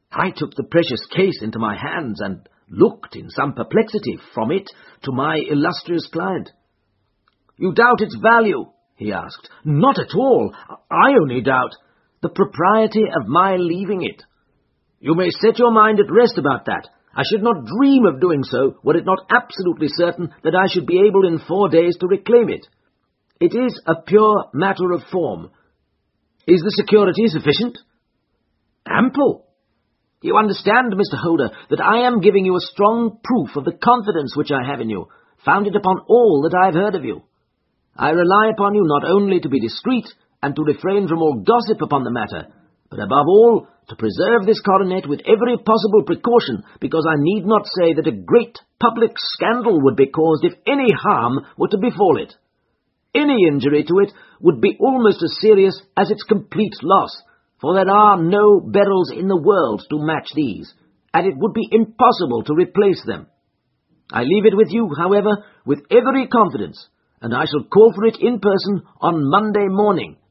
I took the precious case into my hands and looked in some perplexity from it to my illustrious client. "You doubt its value?" he asked. "Not at all. I only doubt the propriety of my leaving it. You may set your mind at rest about that. I should not dream of doing so were it not absolutely certain that I should be able in 4 days to reclaim it. It is a pure matter of form. Is the security sufficient?" "Ample. You understand, Mr. Holder, that I am giving you a strong proof of the confidence which I have in you, founded upon all that I have heard of you. I rely upon you not only to be discreet and to refrain from all gossip upon the matter, but above all to preserve this coronet with every possible precaution, because I need not say that a great public scandal would be caused if any harm were to befall it. Any injury to it would be almost as serious as its complete loss, for there are no beryls in the world to match these, and it would be impossible to replace them. I leave it with you, however, with every confidence, and I shall call for it in person on Monday morning,